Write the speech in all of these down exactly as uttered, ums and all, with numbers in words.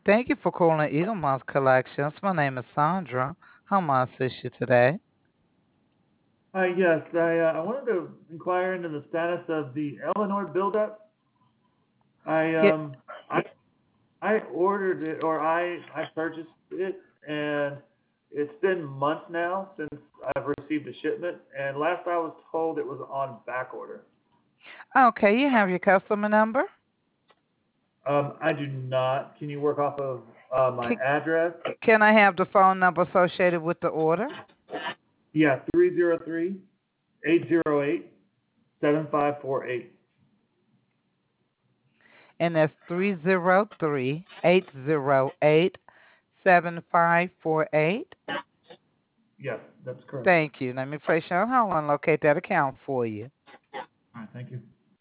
Thank you for calling Eagle Mouse Collections. My name is Sandra. How may I assist you today? Hi, yes, I uh, I wanted to inquire into the status of the Eleanor buildup. I Yeah, um I I ordered it or I I purchased it and it's been months now since I've received a shipment and last I was told it was on back order. okay, you have your customer number. Um, I do not. Can you work off of uh, my Can, address? can I have the phone number associated with the order? Yeah, three zero three eight zero eight seven five four eight. And that's three zero three, eight zero eight, seven five four eight. Yes, that's correct. Thank you. Let me place you on hold and locate that account for you. All right, thank you.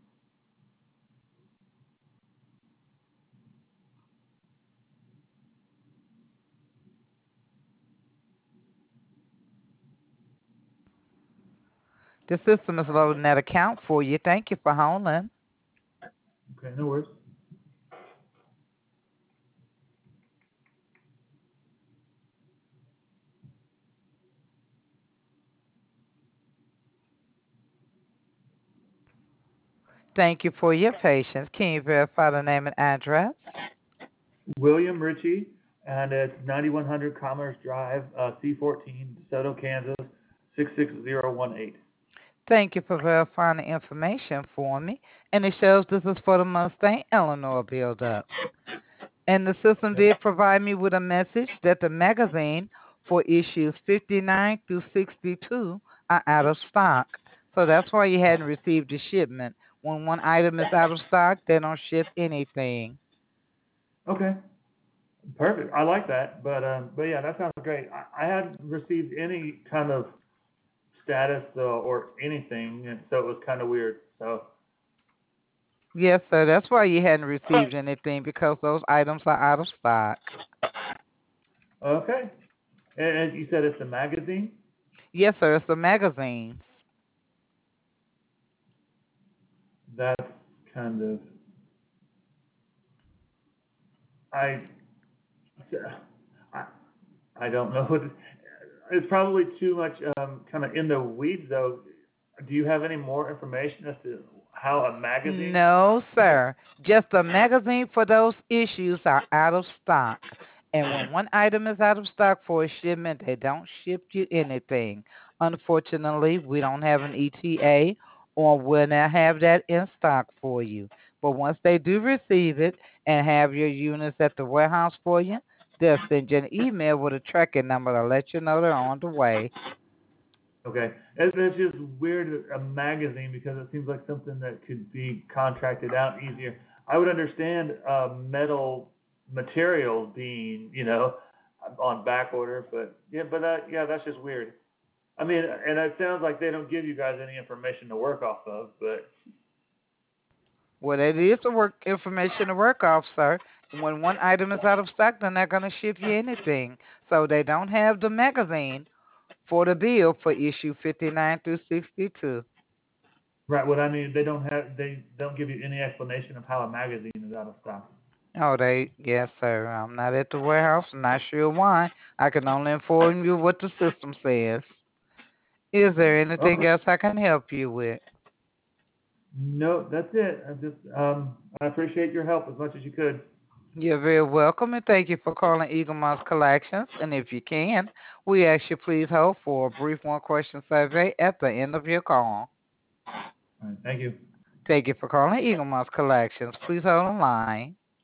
The system is loading that account for you. Thank you for holding. Okay, no worries. Thank you for your patience. Can you verify the name and address? William Ritchie, and it's ninety-one hundred Commerce Drive, uh, C fourteen, DeSoto, Kansas, six six zero one eight. Thank you for verifying the information for me. And it shows this is for the Mustang Eleanor build-up. And the system Okay. did provide me with a message that the magazine for issues fifty-nine through sixty-two are out of stock. So that's why you hadn't received the shipment. When one item is out of stock, they don't ship anything. Okay. Perfect. I like that. But um, but yeah, that sounds great. I, I hadn't received any kind of status uh, or anything, and so it was kind of weird. So Yes, sir. That's why you hadn't received anything because those items are out of stock. okay. And, and you said it's a magazine. Yes, sir. It's the magazines. That's kind of I I I don't know. It's probably too much um, kind of in the weeds, though. Do you have any more information as to how a magazine? No, sir. Just the magazine for those issues are out of stock. And when one item is out of stock for a shipment, they don't ship you anything. Unfortunately, we don't have an E T A or will not have that in stock for you. But once they do receive it and have your units at the warehouse for you, they'll send you an email with a tracking number to let you know they're on the way. Okay, it's, it's just weird a magazine because it seems like something that could be contracted out easier. I would understand uh, metal materials being, you know, on back order, but yeah, but that yeah, that's just weird. I mean, and it sounds like they don't give you guys any information to work off of, but Well, it is the work information to work off, sir. When one item is out of stock, they're not going to ship you anything. So they don't have the magazine for the bill for issue fifty-nine through sixty-two. right, what I mean, they don't have they don't give you any explanation of how a magazine is out of stock. Oh, they, yes, sir. I'm not at the warehouse. I'm not sure why. I can only inform you what the system says. Is there anything Okay. else I can help you with? No, that's it. I just um I appreciate your help as much as you could. You're very welcome, and thank you for calling Eagle Mouse Collections. And if you can, we ask you please hold for a brief one-question survey at the end of your call. All right, thank you. Thank you for calling Eagle Mouse Collections. Please hold on line.